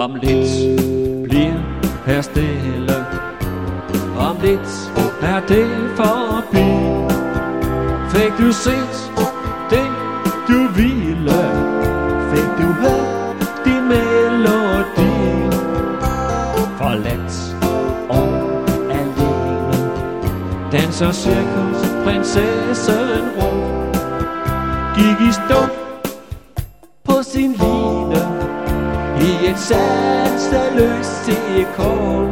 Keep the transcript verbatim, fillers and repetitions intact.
Om lidt bliver her stille, om lidt er det forbi. Fik du set det du ville, fik du hørt din melodi. Forladt og alene danser cirkusprinsessen rundt. Gik i stå på sin line i et sanseløst sekund.